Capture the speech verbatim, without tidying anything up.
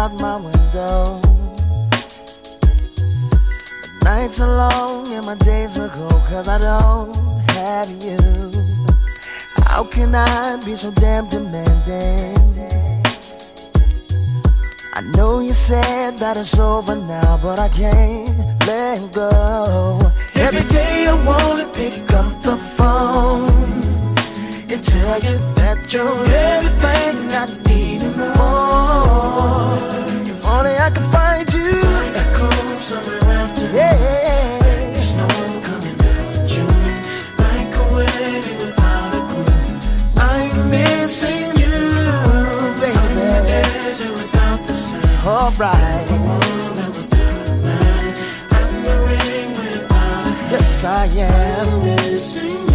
out my window. The nights are long and my days are cold, cause I don't have you. How can I be so damn demanding? I know you said that it's over now, but I can't let go. Every day I wanna pick up the phone and tell you that you're everything I need and more. If only I could find you. Echo summer after. Yeah. It's no one coming down June. Like a wedding without a groom. I'm missing you, baby. I'm in the desert without the sun. Alright. The woman without a man. I'm the ring without a hand. Yes, I am. I'm missing you.